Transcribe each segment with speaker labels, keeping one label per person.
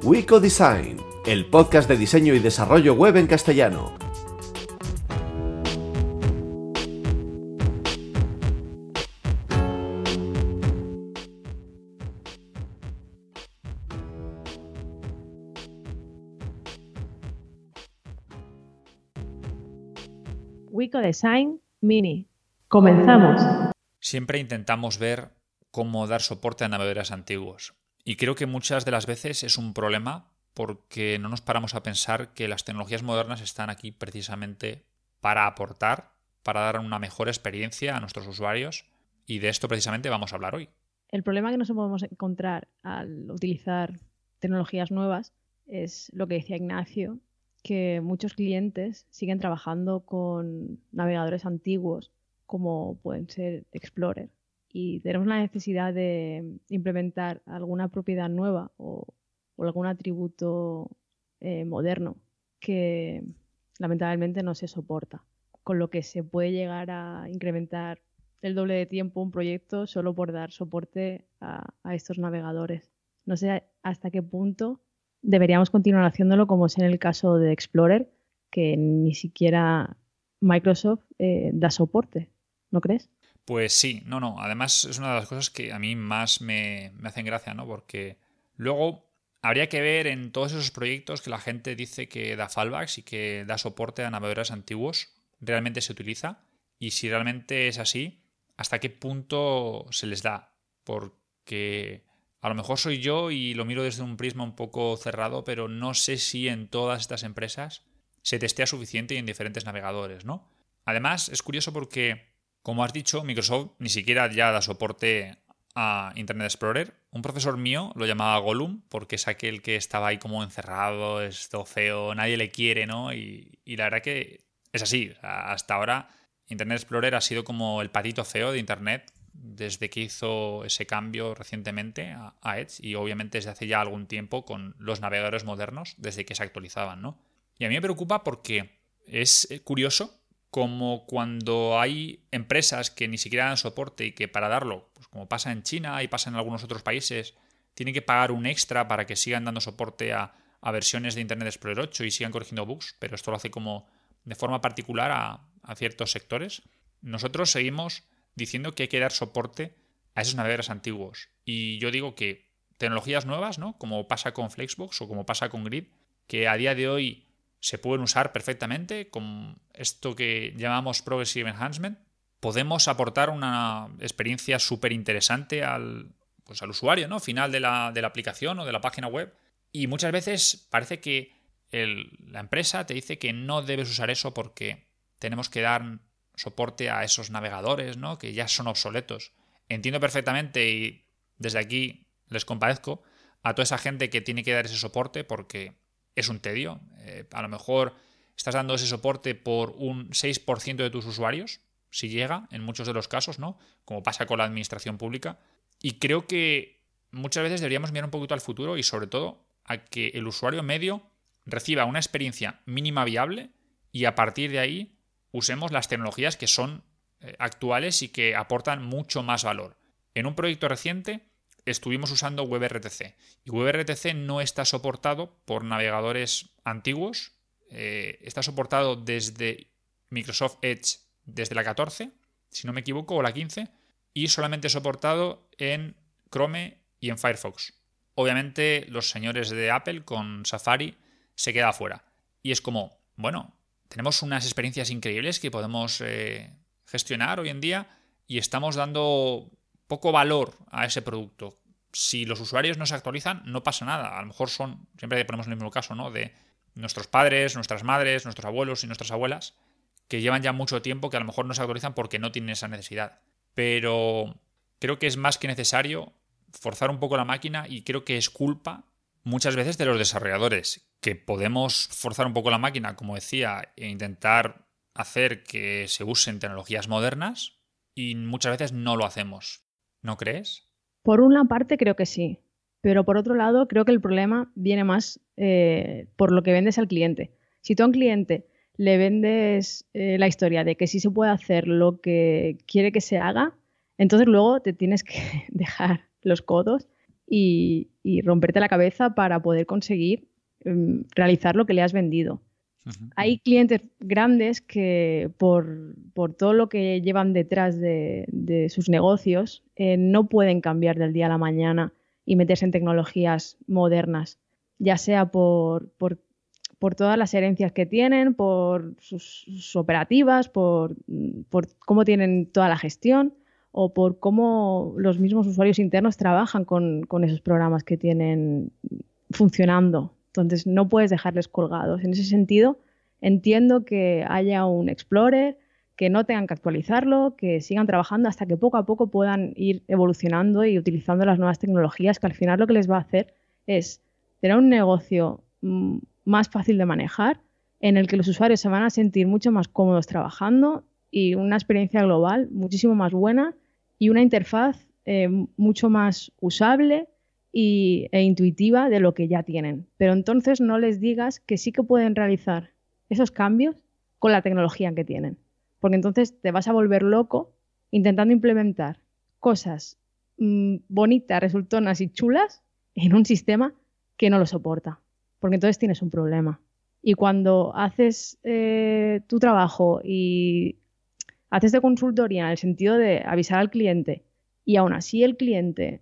Speaker 1: Wicodesign, el podcast de diseño y desarrollo web en castellano.
Speaker 2: Wicodesign Mini. Comenzamos.
Speaker 3: Siempre intentamos ver cómo dar soporte a navegadores antiguos. Y creo que muchas de las veces es un problema porque no nos paramos a pensar que las tecnologías modernas están aquí precisamente para aportar, para dar una mejor experiencia a nuestros usuarios. Y de esto precisamente vamos a hablar hoy.
Speaker 2: El problema que nos podemos encontrar al utilizar tecnologías nuevas es lo que decía Ignacio, que muchos clientes siguen trabajando con navegadores antiguos como pueden ser Explorer y tenemos la necesidad de implementar alguna propiedad nueva o algún atributo moderno que lamentablemente no se soporta, con lo que se puede llegar a incrementar el doble de tiempo un proyecto solo por dar soporte a estos navegadores. No sé hasta qué punto deberíamos continuar haciéndolo, como es en el caso de Explorer, que ni siquiera Microsoft da soporte, ¿no crees?
Speaker 3: Pues sí, no. Además es una de las cosas que a mí más me hacen gracia, ¿no? Porque luego habría que ver en todos esos proyectos que la gente dice que da fallbacks y que da soporte a navegadores antiguos, ¿realmente se utiliza? Y si realmente es así, ¿hasta qué punto se les da? Porque a lo mejor soy yo y lo miro desde un prisma un poco cerrado, pero no sé si en todas estas empresas se testea suficiente y en diferentes navegadores, ¿no? Además, es curioso porque, como has dicho, Microsoft ni siquiera ya da soporte a Internet Explorer. Un profesor mío lo llamaba Gollum porque es aquel que estaba ahí como encerrado, es todo feo, nadie le quiere, ¿no? Y la verdad que es así. Hasta ahora Internet Explorer ha sido como el patito feo de Internet desde que hizo ese cambio recientemente a Edge y obviamente desde hace ya algún tiempo con los navegadores modernos desde que se actualizaban, ¿no? Y a mí me preocupa porque es curioso como cuando hay empresas que ni siquiera dan soporte y que para darlo, pues como pasa en China y pasa en algunos otros países, tienen que pagar un extra para que sigan dando soporte a versiones de Internet Explorer 8 y sigan corrigiendo bugs, pero esto lo hace como de forma particular a ciertos sectores. Nosotros seguimos diciendo que hay que dar soporte a esos navegadores antiguos. Y yo digo que tecnologías nuevas, ¿no? Como pasa con Flexbox o como pasa con Grid, que a día de hoy se pueden usar perfectamente con esto que llamamos Progressive Enhancement, podemos aportar una experiencia súper interesante al usuario, ¿no? Final de la aplicación o de la página web. Y muchas veces parece que la empresa te dice que no debes usar eso porque tenemos que dar soporte a esos navegadores, ¿no? Que ya son obsoletos. Entiendo perfectamente y desde aquí les compadezco a toda esa gente que tiene que dar ese soporte porque es un tedio. A lo mejor estás dando ese soporte por un 6% de tus usuarios, si llega, en muchos de los casos, ¿no? Como pasa con la administración pública. Y creo que muchas veces deberíamos mirar un poquito al futuro y sobre todo a que el usuario medio reciba una experiencia mínima viable y a partir de ahí usemos las tecnologías que son actuales y que aportan mucho más valor. En un proyecto reciente estuvimos usando WebRTC y WebRTC no está soportado por navegadores antiguos, está soportado desde Microsoft Edge desde la 14, si no me equivoco, o la 15, y solamente soportado en Chrome y en Firefox. Obviamente los señores de Apple con Safari se queda fuera. Y es como, bueno, tenemos unas experiencias increíbles que podemos gestionar hoy en día y estamos dando poco valor a ese producto. Si los usuarios no se actualizan, no pasa nada. A lo mejor siempre ponemos el mismo caso, ¿no? De nuestros padres, nuestras madres, nuestros abuelos y nuestras abuelas, que llevan ya mucho tiempo que a lo mejor no se actualizan porque no tienen esa necesidad. Pero creo que es más que necesario forzar un poco la máquina y creo que es culpa muchas veces de los desarrolladores, que podemos forzar un poco la máquina, como decía, e intentar hacer que se usen tecnologías modernas y muchas veces no lo hacemos. ¿No crees?
Speaker 2: Por una parte creo que sí, pero por otro lado creo que el problema viene más por lo que vendes al cliente. Si tú a un cliente le vendes la historia de que sí se puede hacer lo que quiere que se haga, entonces luego te tienes que dejar los codos y romperte la cabeza para poder conseguir realizar lo que le has vendido. Hay clientes grandes que por todo lo que llevan detrás de sus negocios no pueden cambiar del día a la mañana y meterse en tecnologías modernas, ya sea por todas las herencias que tienen, por sus operativas, por cómo tienen toda la gestión o por cómo los mismos usuarios internos trabajan con esos programas que tienen funcionando. Entonces no puedes dejarles colgados. En ese sentido, entiendo que haya un Explorer, que no tengan que actualizarlo, que sigan trabajando hasta que poco a poco puedan ir evolucionando y utilizando las nuevas tecnologías, que al final lo que les va a hacer es tener un negocio más fácil de manejar, en el que los usuarios se van a sentir mucho más cómodos trabajando y una experiencia global muchísimo más buena y una interfaz mucho más usable e intuitiva de lo que ya tienen. Pero entonces no les digas que sí que pueden realizar esos cambios con la tecnología que tienen, porque entonces te vas a volver loco intentando implementar cosas bonitas, resultonas y chulas en un sistema que no lo soporta, porque entonces tienes un problema. Y cuando haces tu trabajo y haces de consultoría en el sentido de avisar al cliente y aún así el cliente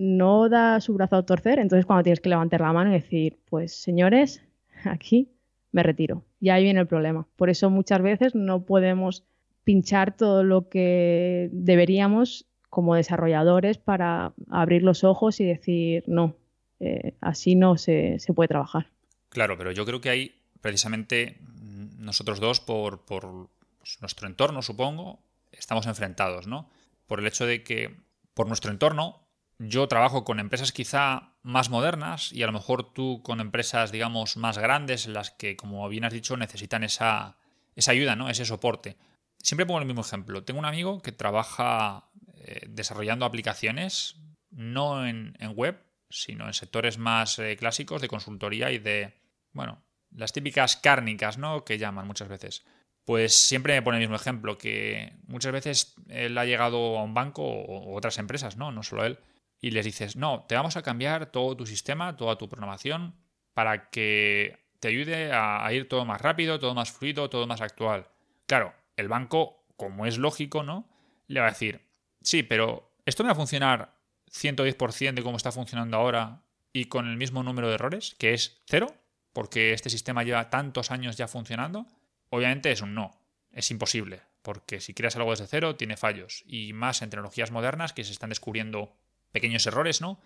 Speaker 2: no da su brazo a torcer, entonces cuando tienes que levantar la mano y decir, pues señores, aquí me retiro. Y ahí viene el problema. Por eso muchas veces no podemos pinchar todo lo que deberíamos como desarrolladores para abrir los ojos y decir, no, así no se puede trabajar.
Speaker 3: Claro, pero yo creo que ahí precisamente nosotros dos, por pues, nuestro entorno, supongo, estamos enfrentados, ¿no? Por el hecho de que por nuestro entorno yo trabajo con empresas quizá más modernas y a lo mejor tú con empresas, digamos, más grandes en las que, como bien has dicho, necesitan esa ayuda, ¿no? Ese soporte. Siempre pongo el mismo ejemplo. Tengo un amigo que trabaja desarrollando aplicaciones, no en web, sino en sectores más clásicos de consultoría y de, bueno, las típicas cárnicas, ¿no? Que llaman muchas veces. Pues siempre me pone el mismo ejemplo, que muchas veces él ha llegado a un banco o otras empresas, ¿no? No solo él, y les dices, no, te vamos a cambiar todo tu sistema, toda tu programación, para que te ayude a ir todo más rápido, todo más fluido, todo más actual. Claro, el banco, como es lógico, ¿no? Le va a decir, sí, pero esto me va a funcionar 110% de cómo está funcionando ahora y con el mismo número de errores, que es 0, porque este sistema lleva tantos años ya funcionando. Obviamente es un no, es imposible, porque si creas algo desde cero tiene fallos, y más en tecnologías modernas que se están descubriendo pequeños errores, ¿no?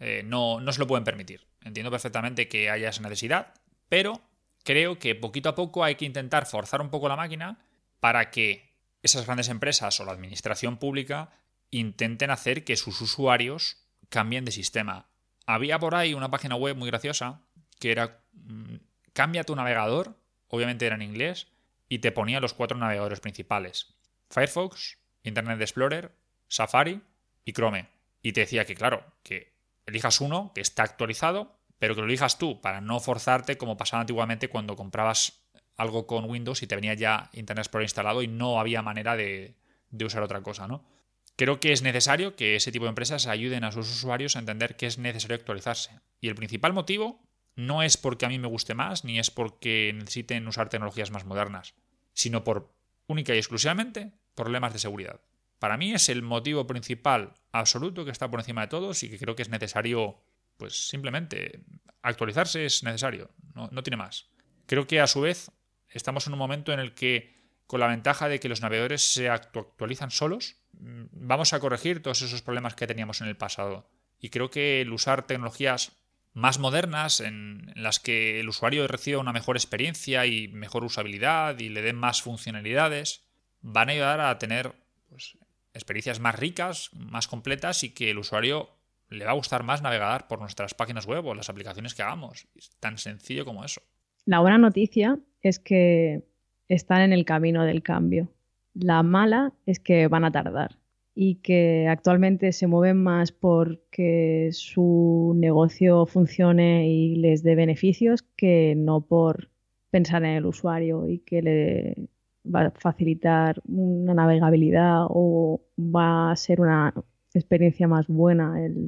Speaker 3: No se lo pueden permitir. Entiendo perfectamente que haya esa necesidad, pero creo que poquito a poco hay que intentar forzar un poco la máquina para que esas grandes empresas o la administración pública intenten hacer que sus usuarios cambien de sistema. Había por ahí una página web muy graciosa que era cambia tu navegador, obviamente era en inglés, y te ponía los 4 navegadores principales: Firefox, Internet Explorer, Safari y Chrome. Y te decía que, claro, que elijas uno que está actualizado, pero que lo elijas tú para no forzarte como pasaba antiguamente cuando comprabas algo con Windows y te venía ya Internet Explorer instalado y no había manera de usar otra cosa, ¿no? Creo que es necesario que ese tipo de empresas ayuden a sus usuarios a entender que es necesario actualizarse. Y el principal motivo no es porque a mí me guste más, ni es porque necesiten usar tecnologías más modernas, sino por única y exclusivamente problemas de seguridad. Para mí es el motivo principal absoluto que está por encima de todos y que creo que es necesario, pues simplemente actualizarse es necesario, no tiene más. Creo que a su vez estamos en un momento en el que, con la ventaja de que los navegadores se actualizan solos, vamos a corregir todos esos problemas que teníamos en el pasado. Y creo que el usar tecnologías más modernas, en las que el usuario reciba una mejor experiencia y mejor usabilidad y le den más funcionalidades, van a ayudar a tener pues, experiencias más ricas, más completas, y que el usuario le va a gustar más navegar por nuestras páginas web o las aplicaciones que hagamos. Es tan sencillo como eso.
Speaker 2: La buena noticia es que están en el camino del cambio. La mala es que van a tardar y que actualmente se mueven más porque su negocio funcione y les dé beneficios que no por pensar en el usuario y que le va a facilitar una navegabilidad o va a ser una experiencia más buena el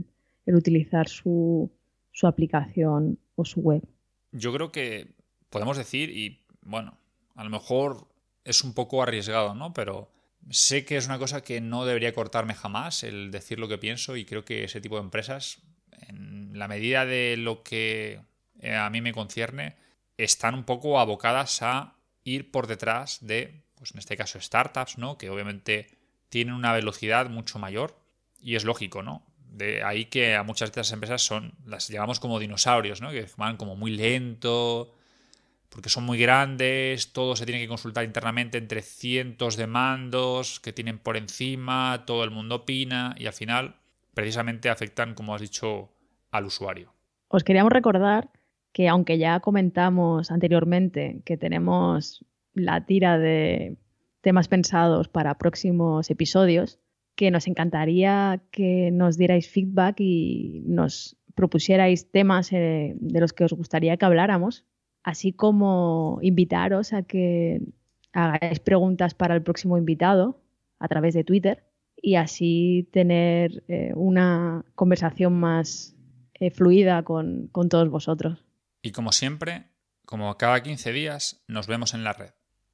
Speaker 2: el utilizar su aplicación o su web.
Speaker 3: Yo creo que podemos decir, y bueno, a lo mejor es un poco arriesgado, ¿no? Pero sé que es una cosa que no debería cortarme jamás, el decir lo que pienso, y creo que ese tipo de empresas, en la medida de lo que a mí me concierne, están un poco abocadas a ir por detrás de, pues en este caso, startups, ¿no? Que obviamente tienen una velocidad mucho mayor, y es lógico, ¿no? De ahí que a muchas de estas empresas las llamamos como dinosaurios, ¿no? Que van como muy lento, porque son muy grandes, todo se tiene que consultar internamente entre cientos de mandos que tienen por encima, todo el mundo opina y al final precisamente afectan, como has dicho, al usuario.
Speaker 2: Os queríamos recordar que aunque ya comentamos anteriormente que tenemos la tira de temas pensados para próximos episodios, que nos encantaría que nos dierais feedback y nos propusierais temas de los que os gustaría que habláramos, así como invitaros a que hagáis preguntas para el próximo invitado a través de Twitter y así tener una conversación más fluida con todos vosotros.
Speaker 3: Y como siempre, como cada 15 días, nos vemos en la red.